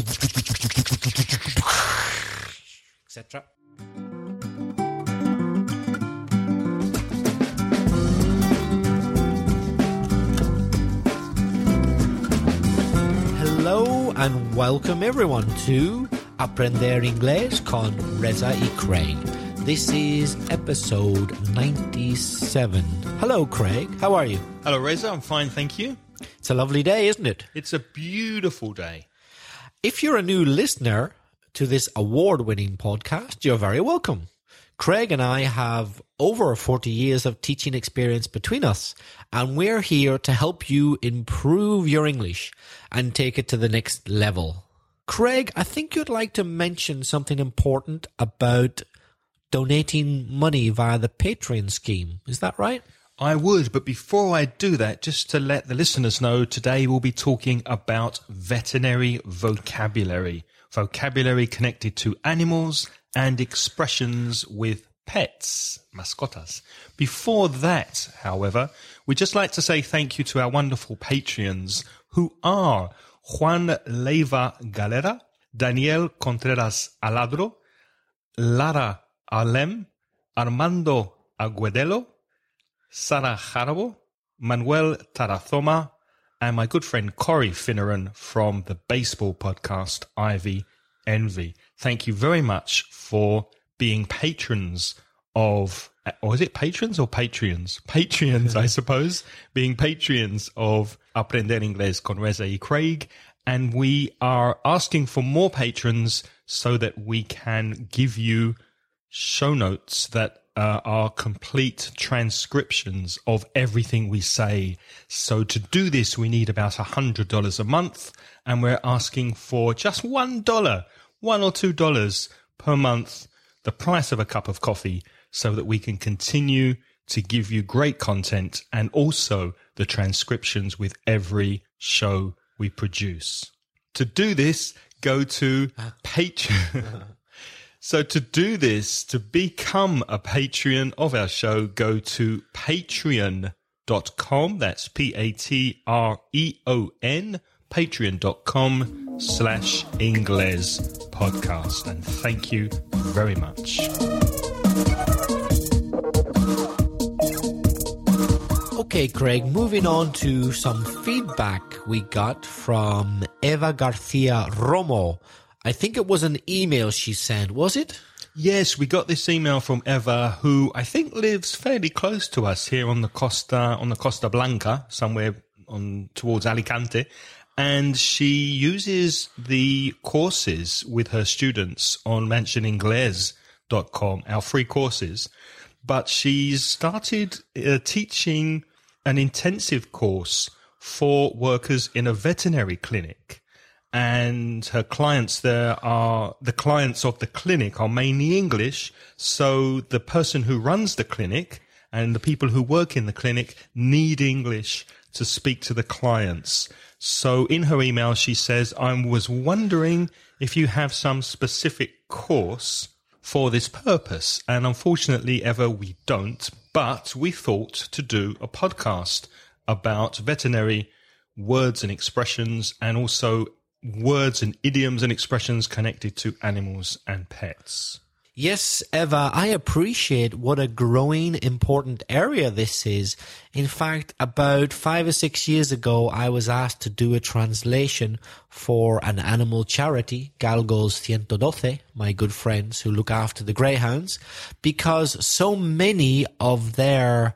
etc. Hello and welcome everyone to Aprender Inglés con Reza y Craig. This is episode 97. Hello, Craig. How are you? Hello, Reza. I'm fine, thank you. It's a lovely day, isn't it? It's a beautiful day. If you're a new listener to this award-winning podcast, you're very welcome. Craig and I have over 40 years of teaching experience between us, and we're here to help you improve your English and take it to the next level. Craig, I think you'd like to mention something important about donating money via the Patreon scheme. Is that right? I would, but before I do that, just to let the listeners know, today we'll be talking about veterinary vocabulary. Vocabulary connected to animals and expressions with pets, mascotas. Before that, however, we'd just like to say thank you to our wonderful Patreons, who are Juan Leiva Galera, Daniel Contreras Aladro, Lara Alem, Armando Agudelo, Sara Jarabo, Manuel Tarazoma, and my good friend Corey Finneran from the baseball podcast Ivy Envy. Thank you very much for being patrons of, or is it patrons or Patreons? Patreons, I suppose, being Patreons of Aprender Inglés con Reza y Craig. And we are asking for more patrons so that we can give you show notes that are complete transcriptions of everything we say. So to do this, we need about $100 a month, and we're asking for just $1, $1 or $2 per month, the price of a cup of coffee, so that we can continue to give you great content and also the transcriptions with every show we produce. To do this, go to Patreon. So to do this, to become a Patreon of our show, go to patreon.com. That's Patreon, patreon.com/Ingles podcast. And thank you very much. Okay, Craig, moving on to some feedback we got from Eva Garcia Romo. I think it was an email she sent, was it? Yes, we got this email from Eva, who I think lives fairly close to us here on the Costa Blanca, somewhere towards Alicante. And she uses the courses with her students on mansioningles.com, our free courses. But she's started teaching an intensive course for workers in a veterinary clinic. And her clients the clients of the clinic are mainly English. So the person who runs the clinic and the people who work in the clinic need English to speak to the clients. So in her email, she says, I was wondering if you have some specific course for this purpose. And unfortunately, Eva, we don't, but we thought to do a podcast about veterinary words and expressions, and also words and idioms and expressions connected to animals and pets. Yes, Eva, I appreciate what a growing, important area this is. In fact, about 5 or 6 years ago, I was asked to do a translation for an animal charity, Galgos 112, my good friends who look after the greyhounds, because so many of their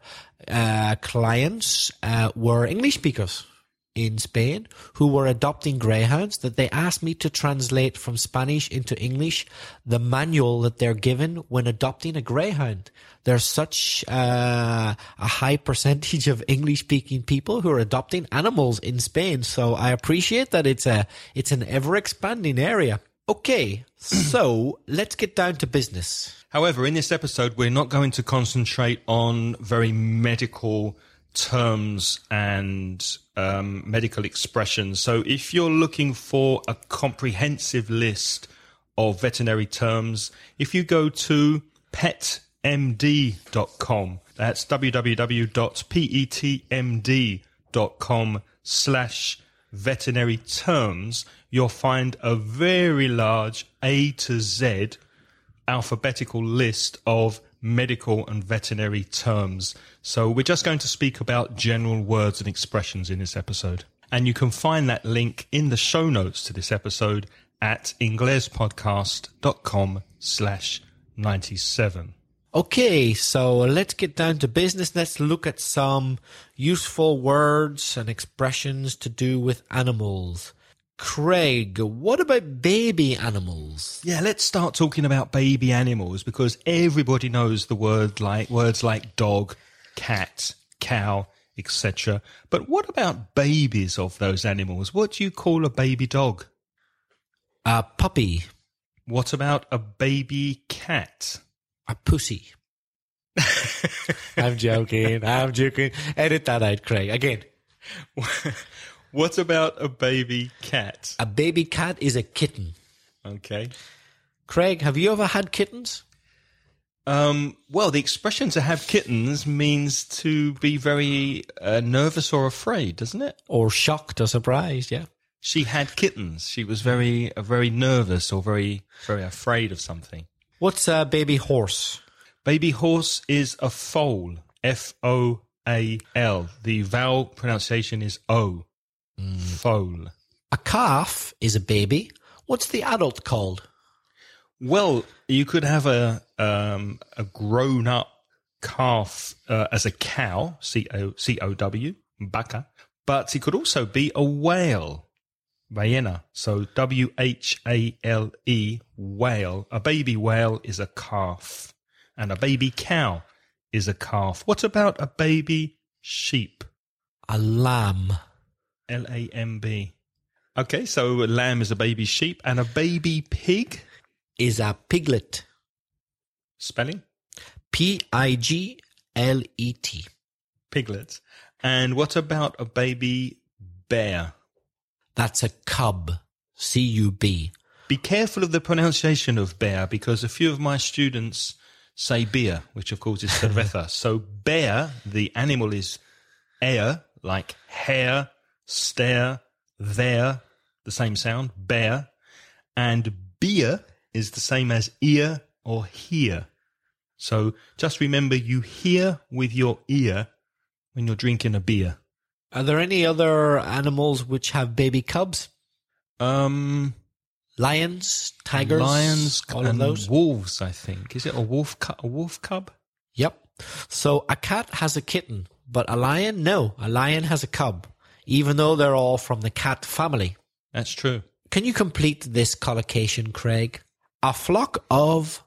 clients were English speakers in Spain who were adopting greyhounds, that they asked me to translate from Spanish into English the manual that they're given when adopting a greyhound. There's such a high percentage of English-speaking people who are adopting animals in Spain, so I appreciate that it's an ever-expanding area. Okay, so let's get down to business. However, in this episode, we're not going to concentrate on very medical terms and medical expressions. So if you're looking for a comprehensive list of veterinary terms, if you go to petmd.com, that's www.petmd.com/veterinary veterinary terms, you'll find a very large A to Z alphabetical list of medical and veterinary terms. So we're just going to speak about general words and expressions in this episode. And you can find that link in the show notes to this episode at inglespodcast.com/97. Okay, so let's get down to business. Let's look at some useful words and expressions to do with animals. Craig, what about baby animals? Yeah, let's start talking about baby animals because everybody knows the words like dog, cat, cow, etc. But what about babies of those animals? What do you call a baby dog? A puppy. What about a baby cat? A pussy. I'm joking. Edit that out, Craig. Again. What about a baby cat? A baby cat is a kitten. Okay. Craig, have you ever had kittens? Well, the expression to have kittens means to be very nervous or afraid, doesn't it? Or shocked or surprised, yeah. She had kittens. She was very nervous or very afraid of something. What's a baby horse? Baby horse is a foal. Foal. The vowel pronunciation is O. Foal. A calf is a baby. What's the adult called? Well, you could have a grown-up calf as a cow, C-O-W, baka, but it could also be a whale, ballena, so W-H-A-L-E, whale. A baby whale is a calf, and a baby cow is a calf. What about a baby sheep? A lamb. L-A-M-B. Okay, so a lamb is a baby sheep, and a baby pig is a piglet. Spelling? P-I-G-L-E-T. Piglet. And what about a baby bear? That's a cub. C-U-B. Be careful of the pronunciation of bear because a few of my students say beer, which of course is cerveza. So bear, the animal is air, like hair, stare, there, the same sound, bear. And beer is the same as ear or hear. So just remember you hear with your ear when you're drinking a beer. Are there any other animals which have baby cubs? Lions, tigers, all of those. Wolves, I think. Is it a wolf cub? Yep. So a cat has a kitten, but a lion, no. A lion has a cub, even though they're all from the cat family. That's true. Can you complete this collocation, Craig? A flock of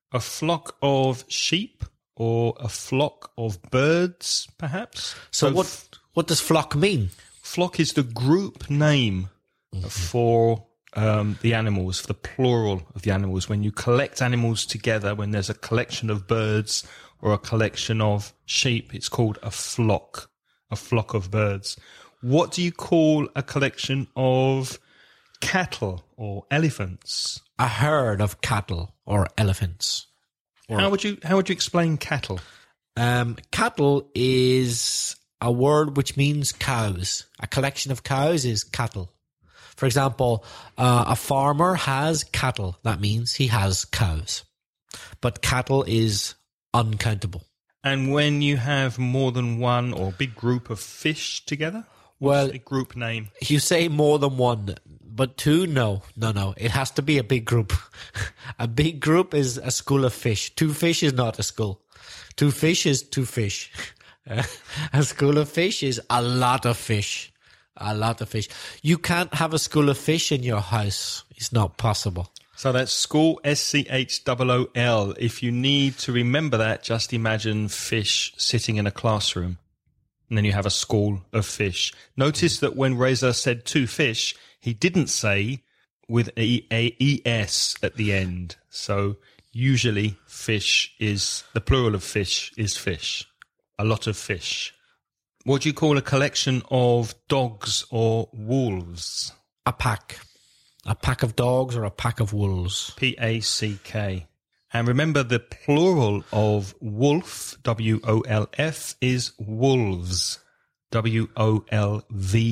sheep or a flock of birds, perhaps. So what does flock mean? Flock is the group name for the animals, for the plural of the animals. When you collect animals together, when there's a collection of birds or a collection of sheep, it's called a flock of birds. What do you call a collection of cattle or elephants? A herd of cattle or elephants. How would you explain cattle? Cattle is a word which means cows. A collection of cows is cattle. For example, a farmer has cattle. That means he has cows. But cattle is uncountable. And when you have more than one or big group of fish together? What's a group name? You say more than one, but two? No. It has to be a big group. A big group is a school of fish. Two fish is not a school. Two fish is two fish. A school of fish is a lot of fish. A lot of fish. You can't have a school of fish in your house. It's not possible. So that's school, S-C-H-O-O-L. If you need to remember that, just imagine fish sitting in a classroom. And then you have a school of fish. Notice that when Reza said two fish, he didn't say with a E-S at the end. So usually the plural of fish is fish. A lot of fish. What do you call a collection of dogs or wolves? A pack. A pack of dogs or a pack of wolves. P-A-C-K. And remember the plural of wolf, W-O-L-F, is wolves, W-O-L-V-E-S.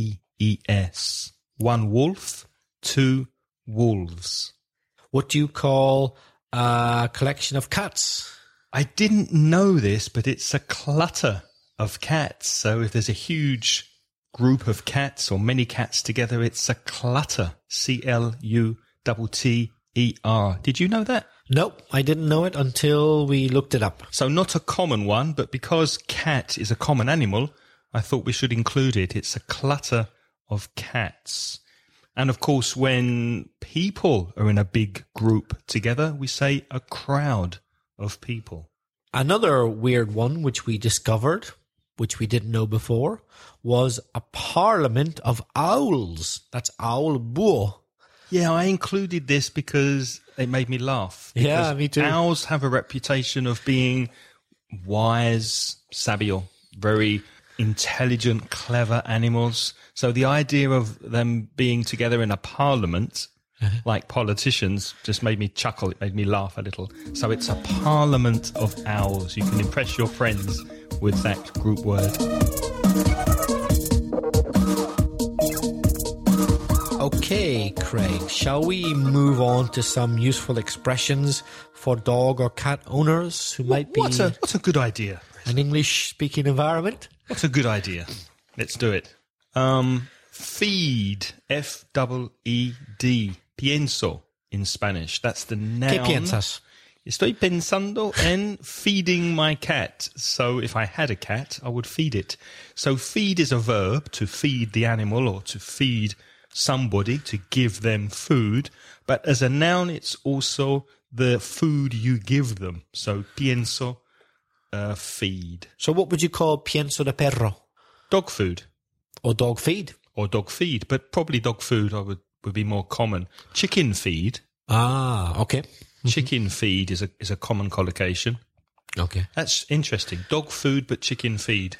One wolf, two wolves. What do you call a collection of cats? I didn't know this, but it's a clutter of cats. So if there's a huge group of cats or many cats together, it's a clutter. Clutter. Did you know that? Nope, I didn't know it until we looked it up. So not a common one, but because cat is a common animal, I thought we should include it. It's a clutter of cats. And of course, when people are in a big group together, we say a crowd of people. Another weird one which we discovered, which we didn't know before, was a parliament of owls. That's owl buo. Yeah, I included this because it made me laugh. Yeah, me too. Owls have a reputation of being wise, sabio, very intelligent, clever animals. So the idea of them being together in a parliament, like politicians, just made me chuckle. It made me laugh a little. So it's a parliament of owls. You can impress your friends with that group word. Okay, Craig, shall we move on to some useful expressions for dog or cat owners who might be What's a good idea? an English-speaking environment? What's a good idea? Let's do it. Feed, F-E-E-D, pienso in Spanish. That's the noun. ¿Qué piensas? Estoy pensando en feeding my cat. So if I had a cat, I would feed it. So feed is a verb, to feed the animal or to feed somebody, to give them food. But as a noun, it's also the food you give them. So pienso, feed. So what would you call pienso de perro? Dog food. Or dog feed? Or dog feed, but probably dog food would be more common. Chicken feed. Ah, okay. Chicken feed is a common collocation. Okay. That's interesting. Dog food, but chicken feed.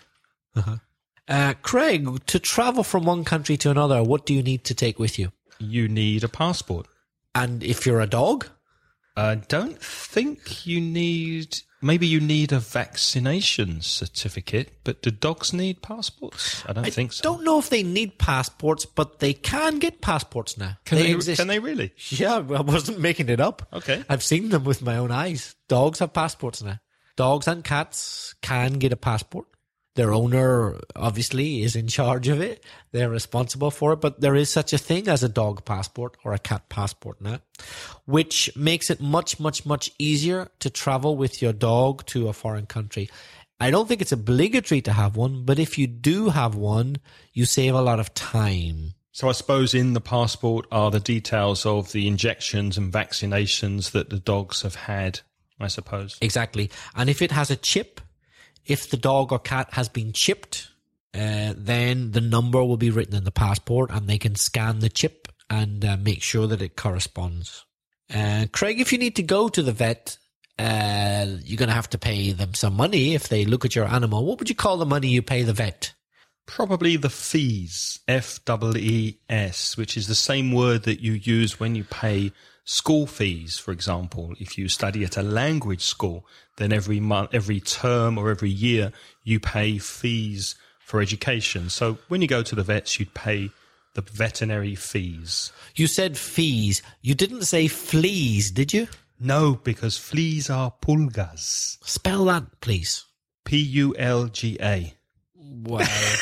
Craig, to travel from one country to another, what do you need to take with you? You need a passport. And if you're a dog? I don't think you need... Maybe you need a vaccination certificate, but do dogs need passports? I don't think so. Don't know if they need passports, but they can get passports now. Can exist. Can they really? Yeah, I wasn't making it up. Okay. I've seen them with my own eyes. Dogs have passports now. Dogs and cats can get a passport. Their owner, obviously, is in charge of it. They're responsible for it. But there is such a thing as a dog passport or a cat passport now, which makes it much, much, much easier to travel with your dog to a foreign country. I don't think it's obligatory to have one, but if you do have one, you save a lot of time. So I suppose in the passport are the details of the injections and vaccinations that the dogs have had, I suppose. Exactly. And if it has a chip, if the dog or cat has been chipped, then the number will be written in the passport and they can scan the chip and make sure that it corresponds. Craig, if you need to go to the vet, you're going to have to pay them some money if they look at your animal. What would you call the money you pay the vet? Probably the fees, F-E-E-S, which is the same word that you use when you pay school fees, for example. If you study at a language school, then every month, every term or every year, you pay fees for education. So when you go to the vets, you'd pay the veterinary fees. You said fees. You didn't say fleas, did you? No, because fleas are pulgas. Spell that, please. P-U-L-G-A. Wow.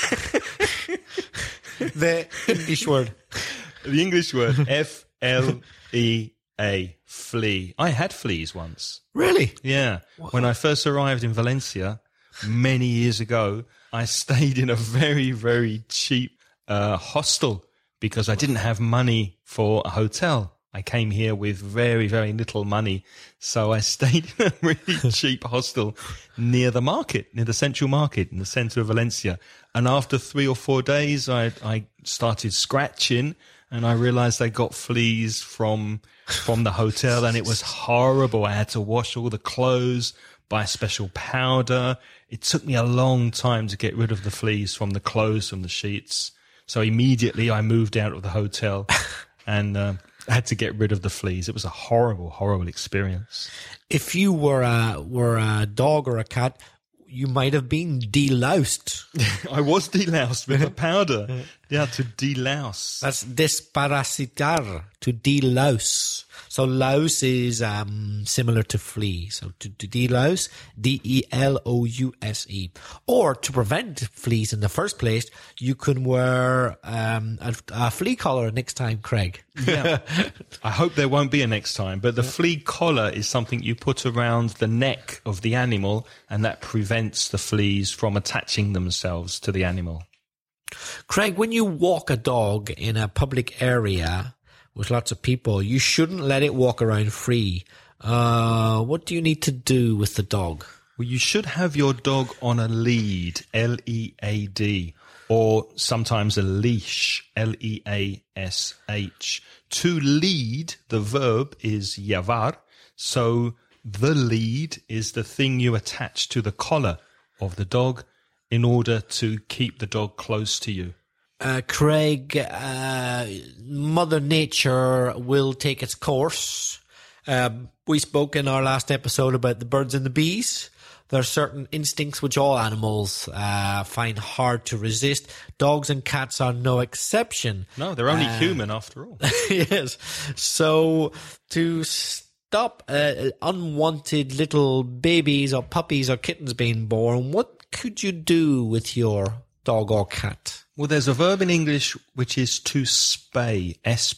The English word. The English word, F-L-E-A, flea. I had fleas once. Really? Yeah. What? When I first arrived in Valencia many years ago, I stayed in a very, very cheap hostel because I didn't have money for a hotel. I came here with very, very little money. So I stayed in a really cheap hostel near the market, near the central market in the center of Valencia. And after 3 or 4 days, I started scratching and I realized I got fleas from the hotel and it was horrible. I had to wash all the clothes, buy special powder. It took me a long time to get rid of the fleas from the clothes, from the sheets. So immediately I moved out of the hotel and I had to get rid of the fleas. It was a horrible, horrible experience. If you were a dog or a cat, you might have been deloused. I was deloused with the powder. Yeah, to delouse. That's desparasitar, to delouse. So louse is similar to flee. So to delouse, delouse. Or to prevent fleas in the first place, you can wear a flea collar next time, Craig. Yeah. I hope there won't be a next time, but the flea collar is something you put around the neck of the animal, and that prevents the fleas from attaching themselves to the animal. Craig, when you walk a dog in a public area with lots of people, you shouldn't let it walk around free. What do you need to do with the dog? Well, you should have your dog on a lead, L-E-A-D, or sometimes a leash, L-E-A-S-H. To lead, the verb is llevar, so the lead is the thing you attach to the collar of the dog in order to keep the dog close to you. Craig, Mother Nature will take its course. We spoke in our last episode about the birds and the bees. There are certain instincts which all animals find hard to resist. Dogs and cats are no exception. No, they're only human after all. Yes. So to stop unwanted little babies or puppies or kittens being born, what could you do with your dog or cat? Well, there's a verb in English which is to spay,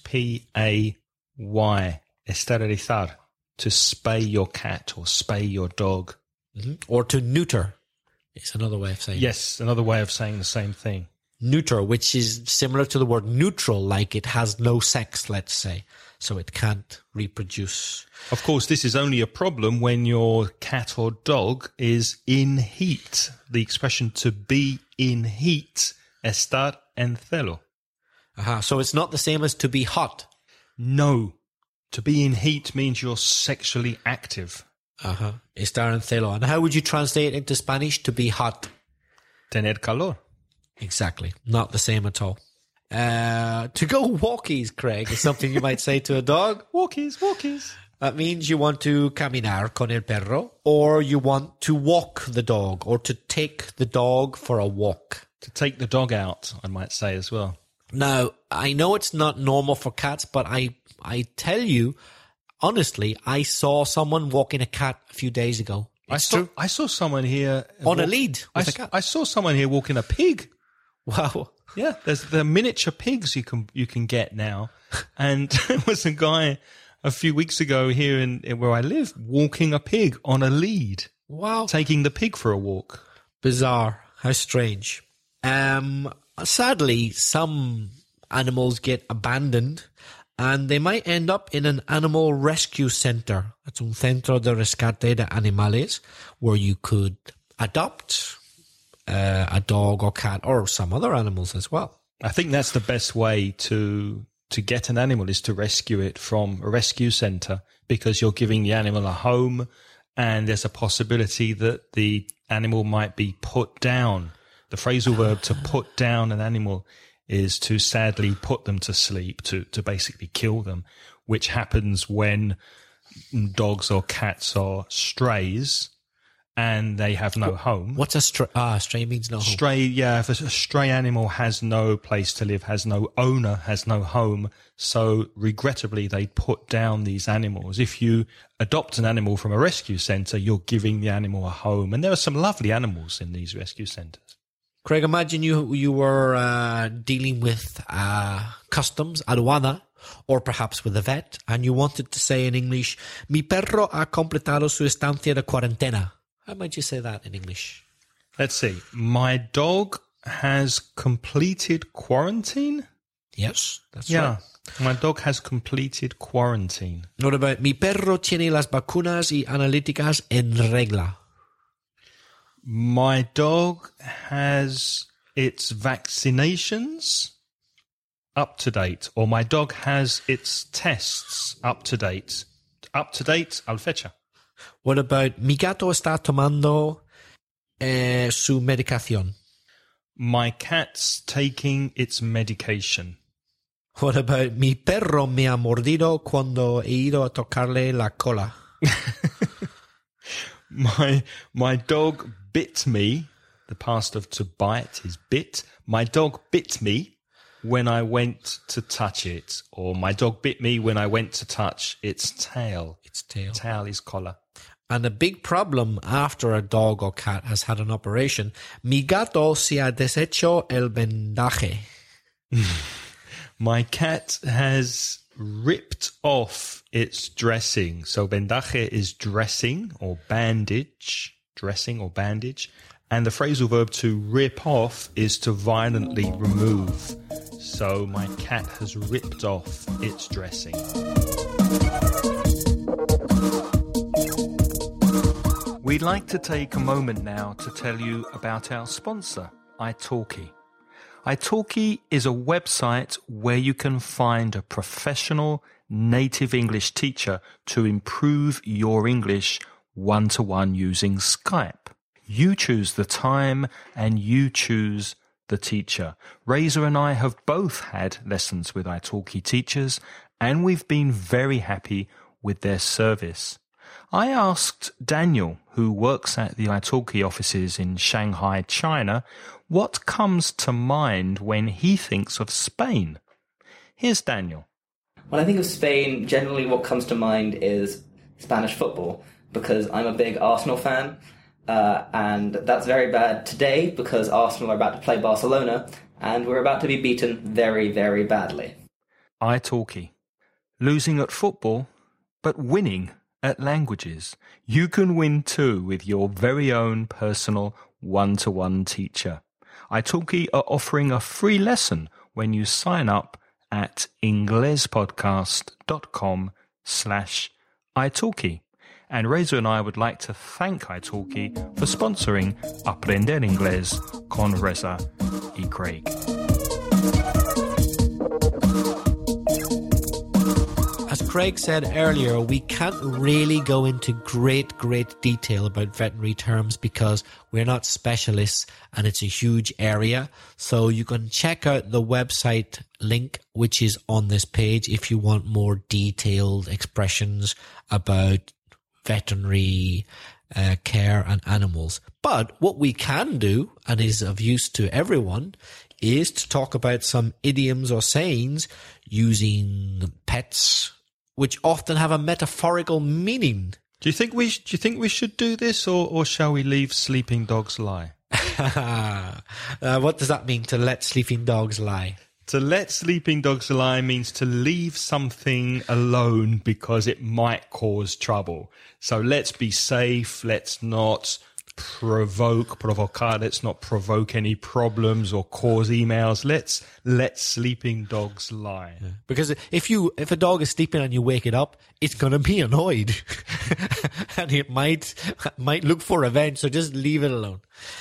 S-P-A-Y, esterilizar, to spay your cat or spay your dog. Mm-hmm. Or to neuter is another way of saying it. Yes, another way of saying the same thing. Neuter, which is similar to the word neutral, like it has no sex, let's say, so it can't reproduce. Of course, this is only a problem when your cat or dog is in heat. The expression to be in heat, estar en celo. So it's not the same as to be hot. No. To be in heat means you're sexually active. Estar en celo. And how would you translate it into Spanish? To be hot. Tener calor. Exactly. Not the same at all. To go walkies, Craig, is something you might say to a dog. Walkies, walkies. That means you want to caminar con el perro, or you want to walk the dog, or to take the dog for a walk. To take the dog out, I might say as well. Now, I know it's not normal for cats, but I tell you, honestly, I saw someone walking a cat a few days ago. I saw someone here on a lead with a cat. I saw someone here walking a pig. Wow. Yeah, there's the miniature pigs you can get now. And there was a guy a few weeks ago here in where I live walking a pig on a lead. Wow. Taking the pig for a walk. Bizarre. How strange. Sadly, some animals get abandoned and they might end up in an animal rescue center. It's un centro de rescate de animales where you could adopt a dog or cat or some other animals as well. I think that's the best way to get an animal is to rescue it from a rescue center, because you're giving the animal a home and there's a possibility that the animal might be put down. The phrasal verb to put down an animal is to sadly put them to sleep, to basically kill them, which happens when dogs or cats are strays and they have no home. What's a stray? Stray means no home. Stray, yeah. If a stray animal has no place to live, has no owner, has no home, so regrettably they put down these animals. If you adopt an animal from a rescue centre, you're giving the animal a home. And there are some lovely animals in these rescue centres. Craig, imagine you were dealing with customs, aduana, or perhaps with a vet, and you wanted to say in English, mi perro ha completado su estancia de cuarentena. How might you say that in English? Let's see. My dog has completed quarantine? Yes, that's right. My dog has completed quarantine. What about mi perro tiene las vacunas y analíticas en regla? My dog has its vaccinations up to date, or my dog has its tests up to date. Up to date, al fecha. What about mi gato está tomando su medicación? My cat's taking its medication. What about mi perro me ha mordido cuando he ido a tocarle la cola? My dog bit me. The past of to bite is bit. My dog bit me when I went to touch it, or my dog bit me when I went to touch its tail. Its tail. Tail is collar. And a big problem after a dog or cat has had an operation, mi gato se ha deshecho el vendaje. My cat has ripped off its dressing. So vendaje is dressing or bandage, dressing or bandage. And the phrasal verb to rip off is to violently remove. So my cat has ripped off its dressing. We'd like to take a moment now to tell you about our sponsor, italki. italki is a website where you can find a professional native English teacher to improve your English one-to-one using Skype. You choose the time and you choose the teacher. Razor and I have both had lessons with italki teachers and we've been very happy with their service. I asked Daniel, who works at the italki offices in Shanghai, China, what comes to mind when he thinks of Spain. Here's Daniel. When I think of Spain, generally what comes to mind is Spanish football, because I'm a big Arsenal fan, and that's very bad today because Arsenal are about to play Barcelona, and we're about to be beaten very, very badly. italki. Losing at football, but winning at languages. You can win too with your very own personal one-to-one teacher. italki are offering a free lesson when you sign up at inglespodcast.com/italki. And Razor and I would like to thank italki for sponsoring Aprender Inglés con Reza y Craig. As Craig said earlier, we can't really go into great detail about veterinary terms because we're not specialists and it's a huge area. So you can check out the website link, which is on this page, if you want more detailed expressions about veterinary care and animals. But what we can do, and is of use to everyone, is to talk about some idioms or sayings using pets, which often have a metaphorical meaning. Do you think we should do this, or shall we leave sleeping dogs lie? What does that mean, to let sleeping dogs lie? To let sleeping dogs lie means to leave something alone because it might cause trouble. So let's be safe. Let's not provocar. Let's not provoke any problems or cause emails. Let's let sleeping dogs lie. Yeah. Because if a dog is sleeping and you wake it up, it's going to be annoyed and it might look for revenge. So just leave it alone.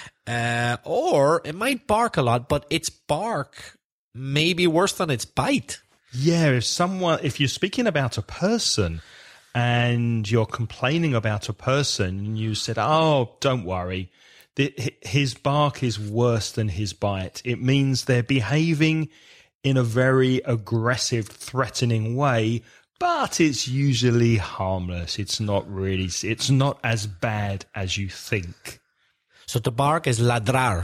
Or it might bark a lot, but its bark may be worse than its bite. Yeah. If you're speaking about a person and you're complaining about a person and you said, oh, don't worry, his bark is worse than his bite, it means they're behaving in a very aggressive, threatening way, but it's usually harmless. It's not as bad as you think. So to bark is ladrar.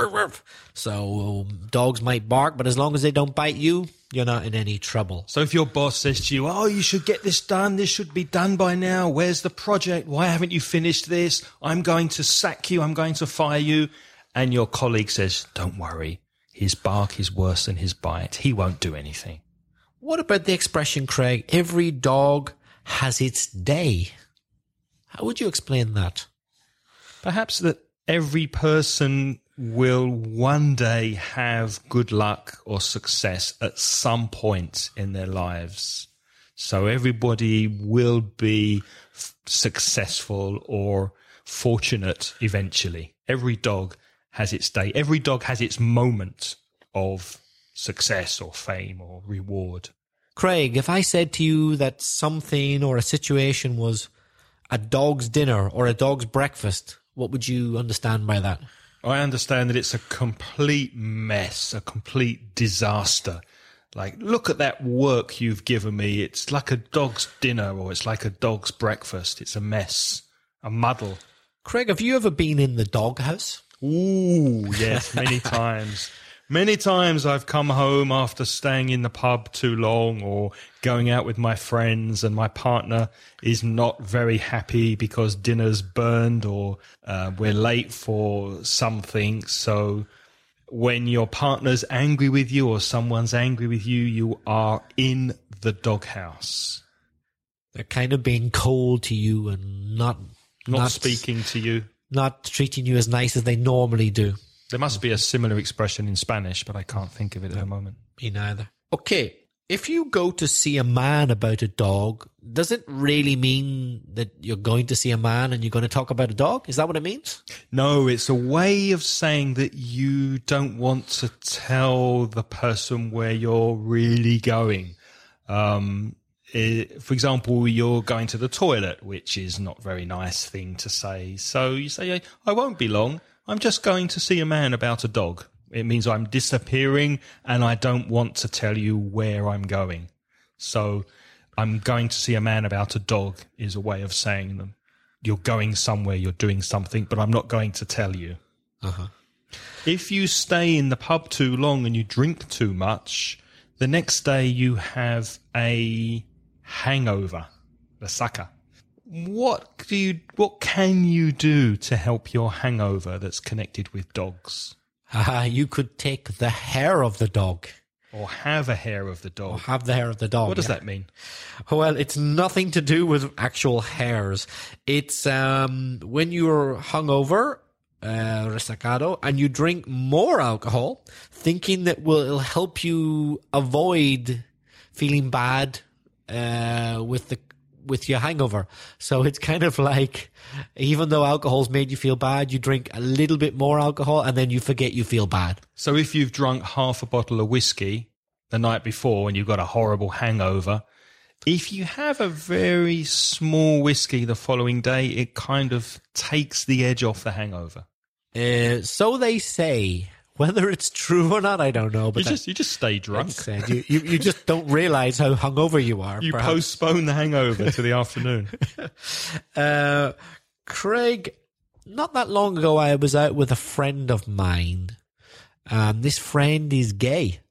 So dogs might bark, but as long as they don't bite you, you're not in any trouble. So if your boss says to you, oh, you should get this done, this should be done by now, where's the project, why haven't you finished this, I'm going to sack you, I'm going to fire you, and your colleague says, don't worry, his bark is worse than his bite, he won't do anything. What about the expression, Craig, every dog has its day? How would you explain that? Perhaps that every person will one day have good luck or success at some point in their lives. So everybody will be successful or fortunate eventually. Every dog has its day. Every dog has its moment of success or fame or reward. Craig, if I said to you that something or a situation was a dog's dinner or a dog's breakfast, what would you understand by that? I understand that it's a complete mess, a complete disaster. Like, look at that work you've given me. It's like a dog's dinner or it's like a dog's breakfast. It's a mess, a muddle. Craig, have you ever been in the doghouse? Ooh, yes, many times. Many times I've come home after staying in the pub too long or going out with my friends, and my partner is not very happy because dinner's burned or we're late for something. So when your partner's angry with you or someone's angry with you, you are in the doghouse. They're kind of being cold to you and not speaking to you. Not treating you as nice as they normally do. There must be a similar expression in Spanish, but I can't think of it at the moment. Me neither. Okay, if you go to see a man about a dog, does it really mean that you're going to see a man and you're going to talk about a dog? Is that what it means? No, it's a way of saying that you don't want to tell the person where you're really going. For example, you're going to the toilet, which is not a very nice thing to say. So you say, I won't be long. I'm just going to see a man about a dog. It means I'm disappearing and I don't want to tell you where I'm going. So I'm going to see a man about a dog is a way of saying them. You're going somewhere, you're doing something, but I'm not going to tell you. Uh-huh. If you stay in the pub too long and you drink too much, the next day you have a hangover, resaca. What can you do to help your hangover that's connected with dogs? You could take the hair of the dog. Or have a hair of the dog. Or have the hair of the dog. What does that mean? Well, it's nothing to do with actual hairs. It's when you're hungover, resacado, and you drink more alcohol, thinking that it'll help you avoid feeling bad with your hangover. So it's kind of like, even though alcohol's made you feel bad, you drink a little bit more alcohol and then you forget you feel bad. So if you've drunk half a bottle of whiskey the night before and you've got a horrible hangover, if you have a very small whiskey the following day, it kind of takes the edge off the hangover. So they say. Whether it's true or not, I don't know. But you just stay drunk. You just don't realize how hungover you are. You perhaps. Postpone the hangover to the afternoon. Craig, not that long ago, I was out with a friend of mine. This friend is gay.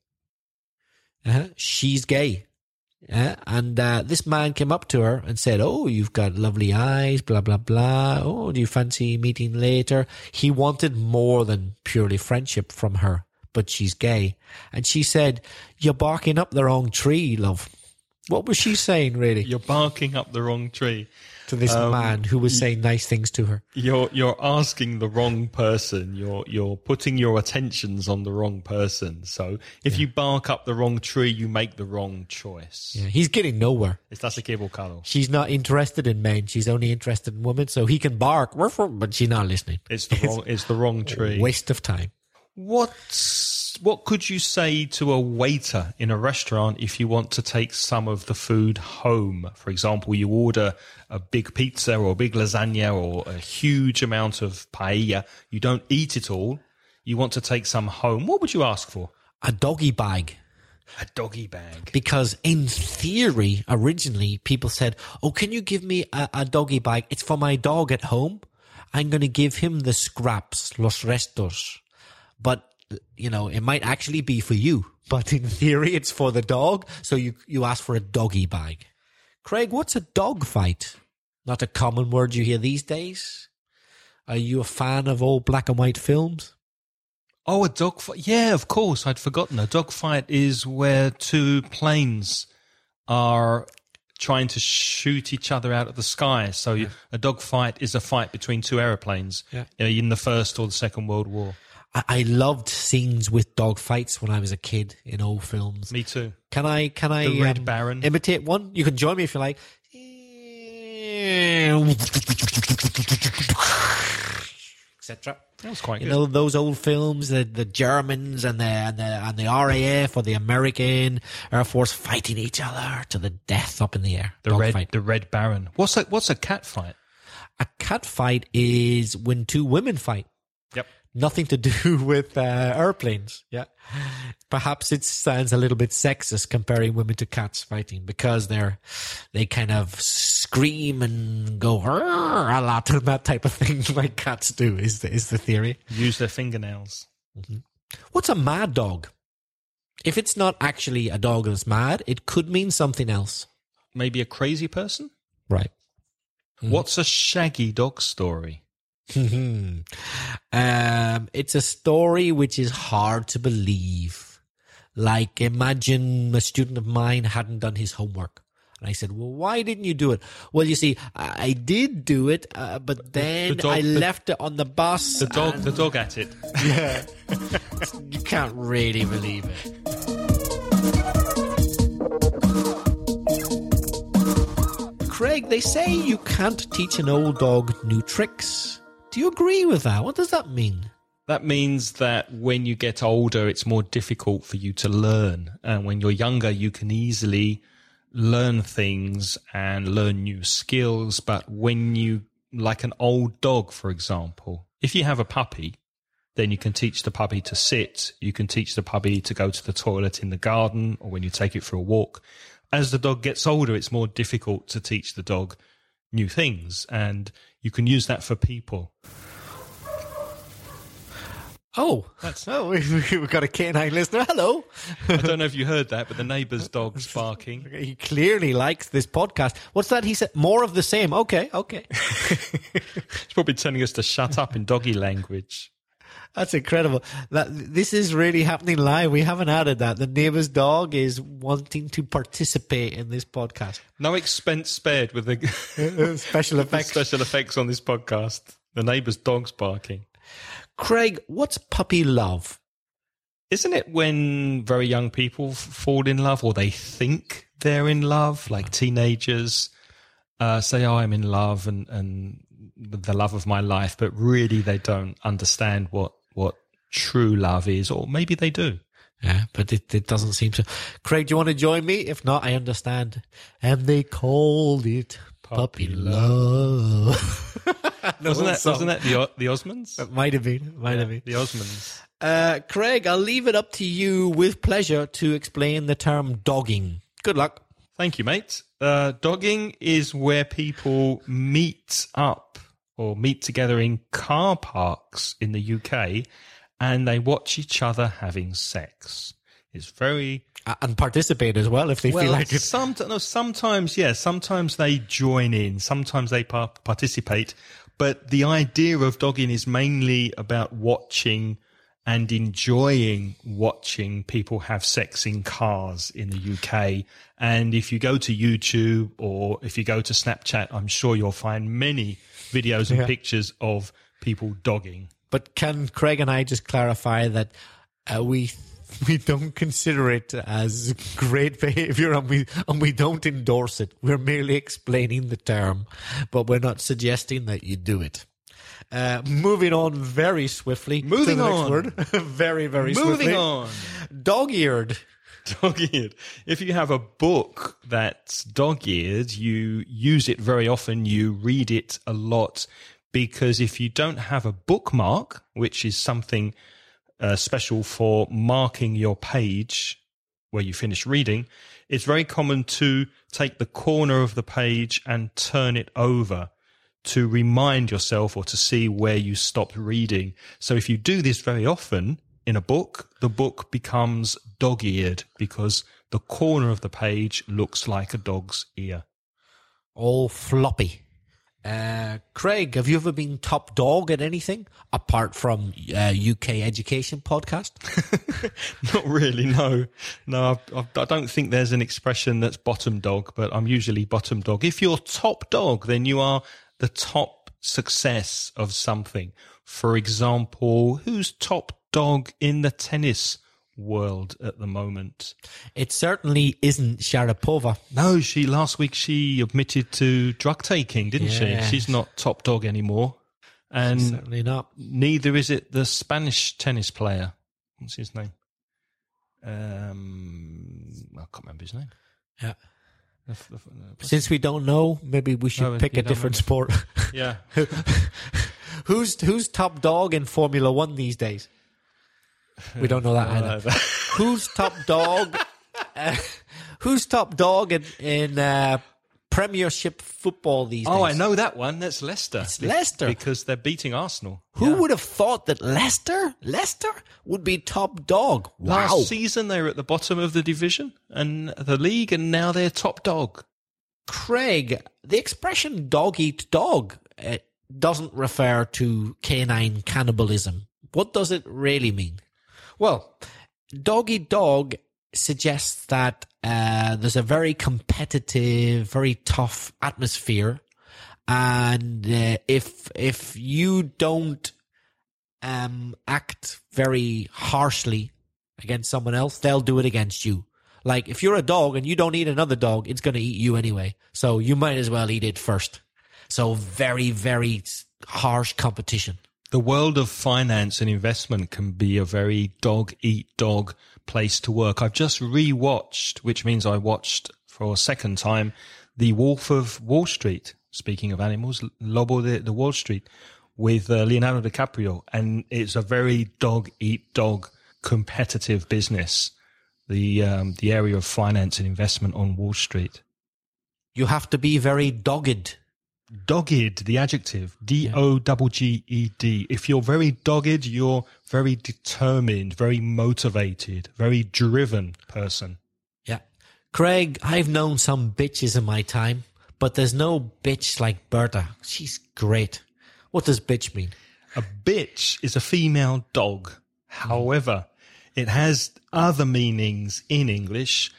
She's gay. And this man came up to her and said, "Oh, you've got lovely eyes, blah, blah, blah. Oh, do you fancy meeting later?" He wanted more than purely friendship from her, but she's gay. And she said, "You're barking up the wrong tree, love." What was she saying, really? You're barking up the wrong tree. To this man who was saying nice things to her. You're asking the wrong person. You're putting your attentions on the wrong person. So if you bark up the wrong tree, you make the wrong choice. Yeah, he's getting nowhere. Estás equivocado. She's not interested in men. She's only interested in women. So he can bark, but she's not listening. It's the wrong tree. Waste of time. What could you say to a waiter in a restaurant if you want to take some of the food home? For example, you order a big pizza or a big lasagna or a huge amount of paella. You don't eat it all. You want to take some home. What would you ask for? A doggy bag. A doggy bag. Because in theory, originally, people said, "Oh, can you give me a doggy bag? It's for my dog at home. I'm going to give him the scraps, los restos." But, it might actually be for you. But in theory, it's for the dog. So you ask for a doggy bag. Craig, what's a dog fight? Not a common word you hear these days. Are you a fan of old black and white films? Oh, a dog fight. Yeah, of course. I'd forgotten. A dog fight is where two planes are trying to shoot each other out of the sky. So a dog fight is a fight between two aeroplanes in the First or the Second World War. I loved scenes with dog fights when I was a kid in old films. Me too. Can I The Red Baron. Imitate one? You can join me if you like. Etc. That was quite good. Those old films, the Germans and the RAF or the American Air Force fighting each other to the death up in the air. The Red Baron. What's a cat fight? A cat fight is when two women fight. Yep. Nothing to do with airplanes. Yeah. Perhaps it sounds a little bit sexist comparing women to cats fighting because they kind of scream and go a lot and that type of thing like cats do is the theory. Use their fingernails. Mm-hmm. What's a mad dog? If it's not actually a dog that's mad, it could mean something else. Maybe a crazy person? Right. What's a shaggy dog story? It's a story which is hard to believe. Like, imagine a student of mine hadn't done his homework. And I said, well, why didn't you do it? Well, you see, I did do it, but then I left it on the bus. The dog at it. Yeah. You can't really believe it. Craig, they say you can't teach an old dog new tricks. Do you agree with that? What does that mean? That means that when you get older, it's more difficult for you to learn. And when you're younger, you can easily learn things and learn new skills. But when you, like an old dog, for example, if you have a puppy, then you can teach the puppy to sit. You can teach the puppy to go to the toilet in the garden or when you take it for a walk. As the dog gets older, it's more difficult to teach the dog new things. And you can use that for people. We've got a canine listener. Hello. I don't know if you heard that, but the neighbour's dog's barking. He clearly likes this podcast. What's that? He said more of the same. Okay. He's probably telling us to shut up in doggy language. That's incredible. This is really happening live. We haven't added that. The neighbour's dog is wanting to participate in this podcast. No expense spared with the special effects. Special effects on this podcast. The neighbour's dog's barking. Craig, what's puppy love? Isn't it when very young people fall in love or they think they're in love, like teenagers say, oh, I'm in love and the love of my life, but really they don't understand what true love is, or maybe they do. Yeah, but it doesn't seem so. Craig, do you want to join me? If not, I understand. And they called it puppy love. Wasn't that the Osmonds? It might have been. The Osmonds. Craig, I'll leave it up to you with pleasure to explain the term dogging. Good luck. Thank you, mate. Dogging is where people meet up or meet together in car parks in the UK and they watch each other having sex. It's very... And participate as well if they feel like it. Sometimes, yeah. Sometimes they join in. Sometimes they participate. But the idea of dogging is mainly about watching and enjoying watching people have sex in cars in the UK. And if you go to YouTube or if you go to Snapchat, I'm sure you'll find many videos and pictures of people dogging. But can Craig and I just clarify that we don't consider it as great behavior and we don't endorse it. We're merely explaining the term, but we're not suggesting that you do it. Moving on very swiftly. Moving on. Next word. Very, very swiftly. Moving on. Dog-eared. Dog-eared. If you have a book that's dog-eared, you use it very often. You read it a lot because if you don't have a bookmark, which is something special for marking your page where you finish reading, it's very common to take the corner of the page and turn it over to remind yourself or to see where you stopped reading. So if you do this very often in a book, the book becomes dog-eared because the corner of the page looks like a dog's ear. All floppy. Craig, have you ever been top dog at anything apart from UK education podcast? Not really, no. I don't think there's an expression that's bottom dog, but I'm usually bottom dog. If you're top dog, then you are the top success of something. For example, who's top dog in the tennis world at the moment? It certainly isn't Sharapova. No, last week she admitted to drug taking, didn't she? She's not top dog anymore. And she's certainly not. Neither is it the Spanish tennis player. What's his name? I can't remember his name. Yeah. Since we don't know, maybe we should pick a different sport. Yeah. Who's top dog in Formula One these days? We don't know that either. Who's top dog? Who's top dog in Premiership football these days. Oh, I know that one. That's Leicester. It's Leicester. Because they're beating Arsenal. Who would have thought that Leicester would be top dog? Wow. Last season, they were at the bottom of the division and the league, and now they're top dog. Craig, the expression dog eat dog doesn't refer to canine cannibalism. What does it really mean? Well, dog eat dog suggests that there's a very competitive, very tough atmosphere, and if you don't act very harshly against someone else, they'll do it against you. Like, if you're a dog and you don't eat another dog, it's going to eat you anyway. So you might as well eat it first. So very, very harsh competition. The world of finance and investment can be a very dog-eat-dog place to work. I've just rewatched, which means I watched for a second time, The Wolf of Wall Street. Speaking of animals, Lobo de Wall Street, with Leonardo DiCaprio. And it's a very dog-eat-dog competitive business. The area of finance and investment on Wall Street. You have to be very dogged. Dogged, the adjective, D-O-G-G-E-D. If you're very dogged, you're very determined, very motivated, very driven person. Yeah. Craig, I've known some bitches in my time, but there's no bitch like Berta. She's great. What does bitch mean? A bitch is a female dog. However, it has other meanings in English.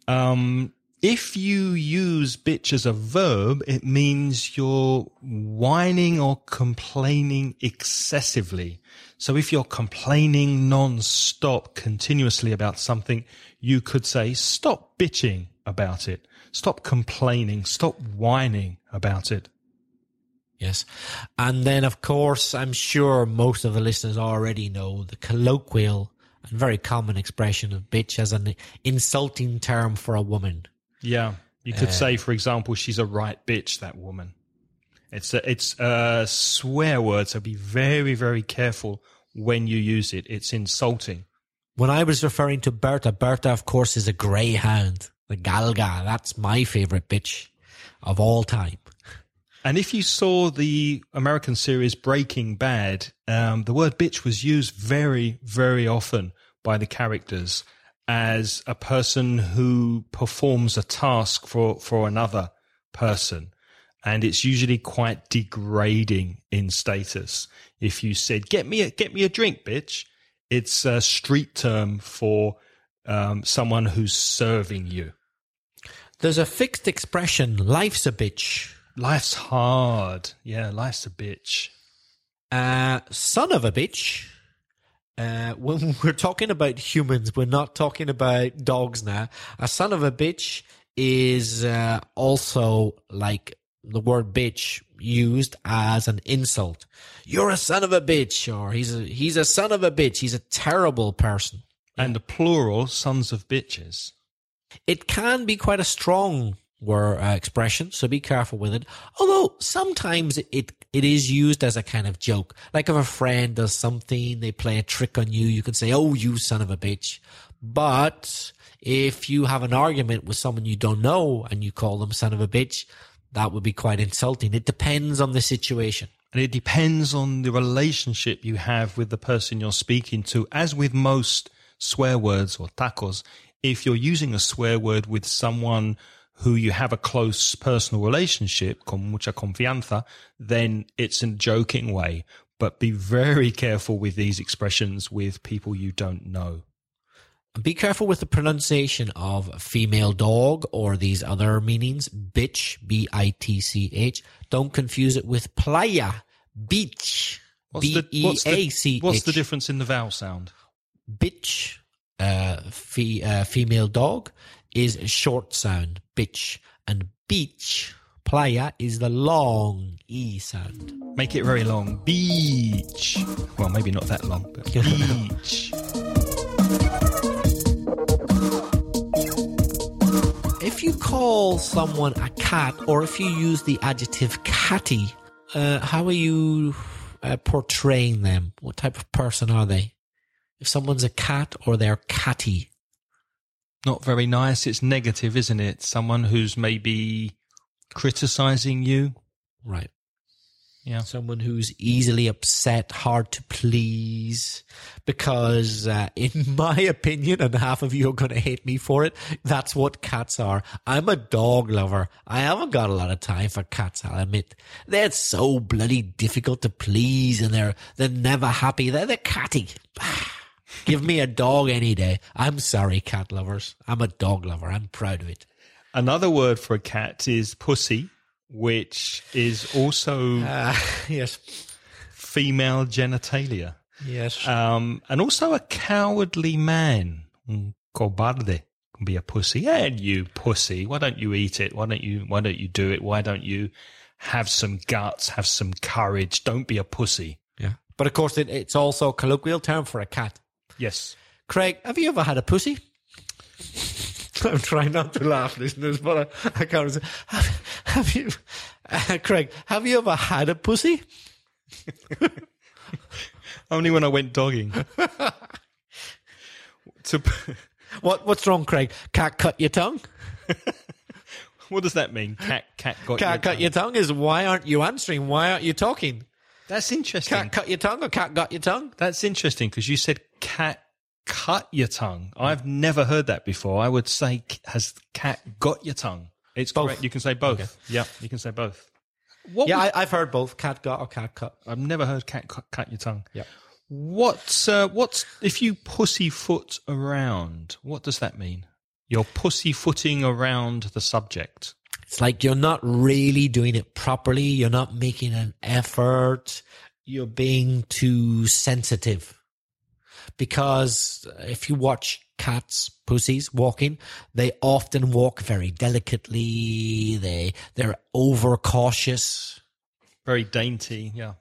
If you use bitch as a verb, it means you're whining or complaining excessively. So if you're complaining non-stop, continuously about something, you could say, stop bitching about it. Stop complaining. Stop whining about it. Yes. And then, of course, I'm sure most of the listeners already know the colloquial and very common expression of bitch as an insulting term for a woman. Yeah. You could say, for example, she's a right bitch, that woman. It's a swear word, so be very, very careful when you use it. It's insulting. When I was referring to Berta, of course, is a greyhound. The Galga. That's my favorite bitch of all time. And if you saw the American series Breaking Bad, the word bitch was used very, very often by the characters as a person who performs a task for another person. And it's usually quite degrading in status. If you said, get me a drink, bitch, it's a street term for someone who's serving you. There's a fixed expression, life's a bitch. Life's hard. Yeah, life's a bitch. Son of a bitch. When we're talking about humans, we're not talking about dogs now. A son of a bitch is also like the word bitch used as an insult. You're a son of a bitch, or he's a son of a bitch. He's a terrible person. And the plural, sons of bitches. It can be quite a strong word expression, so be careful with it. Although sometimes it is used as a kind of joke. Like if a friend does something, they play a trick on you, you can say, oh, you son of a bitch. But if you have an argument with someone you don't know and you call them son of a bitch, that would be quite insulting. It depends on the situation. And it depends on the relationship you have with the person you're speaking to. As with most swear words or tacos, if you're using a swear word with someone who you have a close personal relationship, con mucha confianza, then it's in a joking way. But be very careful with these expressions with people you don't know. Be careful with the pronunciation of female dog or these other meanings. Bitch, B-I-T-C-H. Don't confuse it with playa, beach, B-E-A-C-H. What's the difference in the vowel sound? Bitch, female dog, is a short sound, bitch. And beach, playa, is the long E sound. Make it very long. Beach. Well, maybe not that long, but beach. If you call someone a cat, or if you use the adjective catty, how are you portraying them? What type of person are they? If someone's a cat or they're catty. Not very nice. It's negative, isn't it? Someone who's maybe criticizing you. Right. Yeah. Someone who's easily upset, hard to please, because in my opinion, and half of you are going to hate me for it, that's what cats are. I'm a dog lover. I haven't got a lot of time for cats, I'll admit. They're so bloody difficult to please, and they're never happy. They're catty. Give me a dog any day. I'm sorry, cat lovers. I'm a dog lover. I'm proud of it. Another word for a cat is pussy, which is also Yes. female genitalia. Yes. And also a cowardly man. Cobarde can be a pussy. And you pussy, why don't you eat it? Why don't you do it? Why don't you have some guts, have some courage? Don't be a pussy. Yeah. But of course, it's also a colloquial term for a cat. Yes. Craig, have you ever had a pussy? I'm trying not to laugh, listeners, but I can't. Have you, Craig? Have you ever had a pussy? Only when I went dogging. What's wrong, Craig? Cat cut your tongue? What does that mean? Cat got Cat cut your tongue is why aren't you answering? Why aren't you talking? That's interesting. Cat cut your tongue or cat got your tongue? That's interesting because you said cat cut your tongue. I've never heard that before. I would say, has cat got your tongue? It's Both. correct. You can say both. Okay. Yeah, you can say both. I've heard both. Cat got or cat cut. I've never heard cat cut your tongue. Yeah. What's if you pussyfoot around? What does that mean? You're pussyfooting around the subject. It's like you're not really doing it properly. You're not making an effort. You're being too sensitive. Because if you watch cats, pussies walking, they often walk very delicately. They're overcautious. Very dainty, yeah.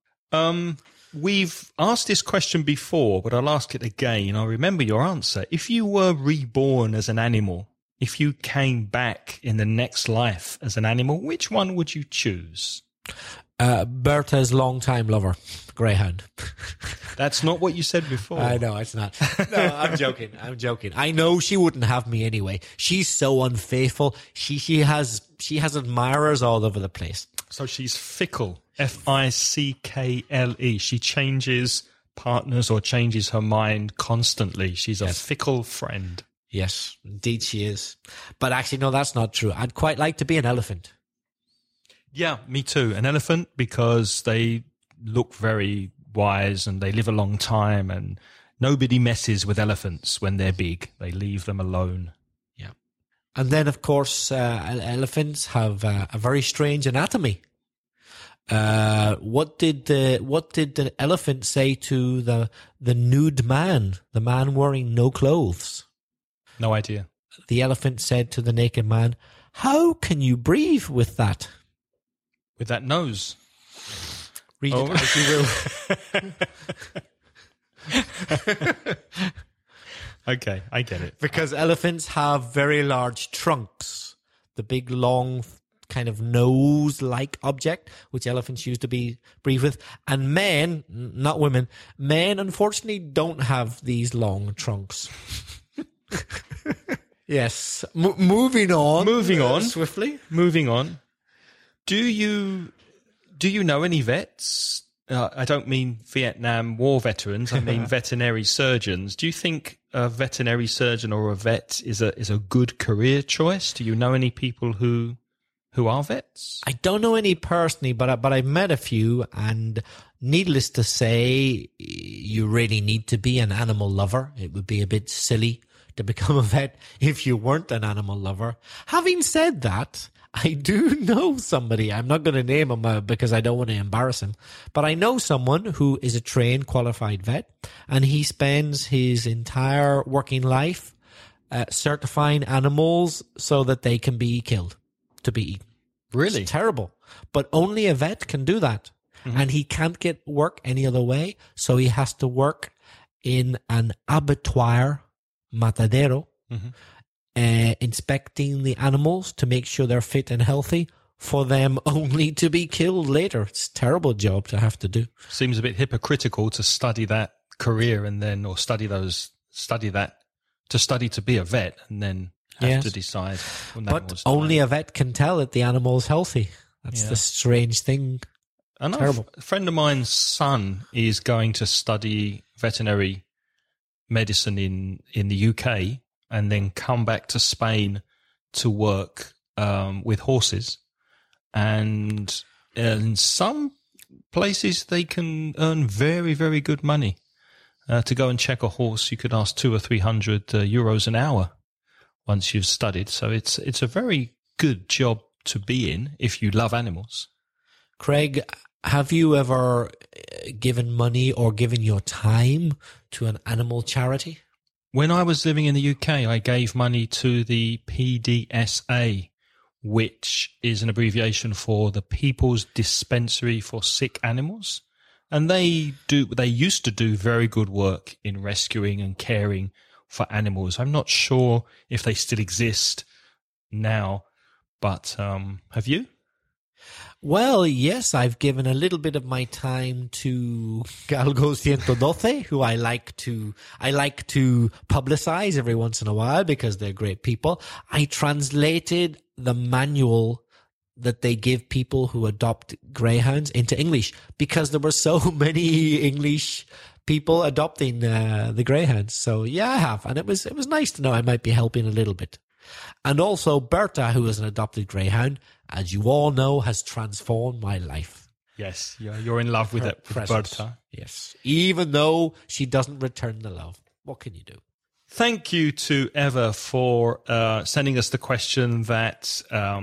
We've asked this question before, but I'll ask it again. I remember your answer. If you were reborn as an animal, if you came back in the next life as an animal, which one would you choose? Bertha's longtime lover, greyhound. That's not what you said before. I know, it's not. No, I'm joking. I know she wouldn't have me anyway. She's so unfaithful. She has admirers all over the place. So she's fickle. Fickle. She changes partners or changes her mind constantly. She's a fickle friend. Yes, indeed she is. But actually, no, that's not true. I'd quite like to be an elephant. Yeah, me too. An elephant, because they look very wise and they live a long time, and nobody messes with elephants when they're big. They leave them alone. Yeah. And then, of course, elephants have a very strange anatomy. What did the elephant say to the nude man, the man wearing no clothes? No idea. The elephant said to the naked man, "How can you breathe with that?" With that nose. Read it as you will. Okay, I get it. Because elephants have very large trunks. The big, long, kind of nose-like object, which elephants use to breathe with. And men, not women, men unfortunately don't have these long trunks. Yes. Moving on. Swiftly. Moving on. Do you know any vets? I don't mean Vietnam War veterans. I mean veterinary surgeons. Do you think a veterinary surgeon or a vet is a good career choice? Do you know any people who are vets? I don't know any personally, but I've met a few, and needless to say, you really need to be an animal lover. It would be a bit silly to become a vet if you weren't an animal lover. Having said that, I do know somebody. I'm not going to name him because I don't want to embarrass him. But I know someone who is a trained, qualified vet, and he spends his entire working life certifying animals so that they can be killed, to be eaten. Really? It's terrible. But only a vet can do that. Mm-hmm. And he can't get work any other way, so he has to work in an abattoir, matadero, inspecting the animals to make sure they're fit and healthy for them only to be killed later. It's a terrible job to have to do. Seems a bit hypocritical to study that career and then, or study to be a vet and then have Yes. to decide when the But animal's only dying. a vet can tell that the animal's healthy. That's Yeah. the strange thing. I know Terrible. a friend of mine's son is going to study veterinary medicine in the UK and then come back to Spain to work with horses. And in some places, they can earn very, very good money. To go and check a horse, you could ask 200 or 300 euros an hour once you've studied. So it's a very good job to be in if you love animals. Craig, have you ever given money or given your time to an animal charity? When I was living in the UK, I gave money to the PDSA, which is an abbreviation for the People's Dispensary for Sick Animals. And they used to do very good work in rescuing and caring for animals. I'm not sure if they still exist now, but have you? Well, yes, I've given a little bit of my time to Galgo 112, who I like to publicize every once in a while because they're great people. I translated the manual that they give people who adopt greyhounds into English because there were so many English people adopting the greyhounds. So yeah, I have, and it was nice to know I might be helping a little bit. And also Berta, who is an adopted greyhound, as you all know, has transformed my life. Yes, you're in love with Her it, with presence. Berta. Yes, even though she doesn't return the love. What can you do? Thank you to Eva for sending us the question that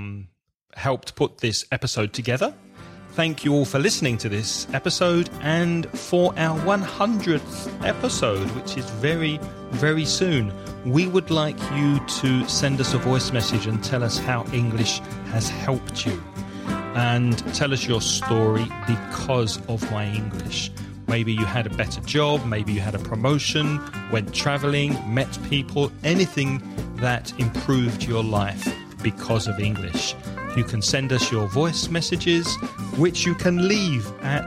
helped put this episode together. Thank you all for listening to this episode and for our 100th episode, which is very, very soon. We would like you to send us a voice message and tell us how English has helped you. And tell us your story because of my English. Maybe you had a better job, maybe you had a promotion, went traveling, met people, anything that improved your life because of English. You can send us your voice messages, which you can leave at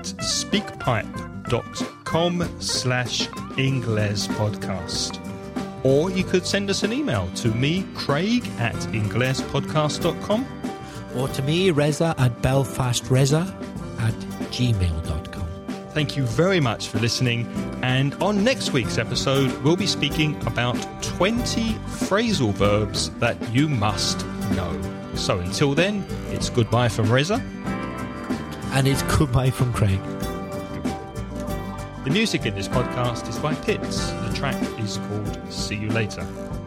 speakpipe.com/inglespodcast. Or you could send us an email to me, Craig, at inglespodcast.com. Or to me, Reza@belfastreza@gmail.com. Thank you very much for listening. And on next week's episode, we'll be speaking about 20 phrasal verbs that you must know. So until then, it's goodbye from Reza. And it's goodbye from Craig. The music in this podcast is by Pitts. The track is called See You Later.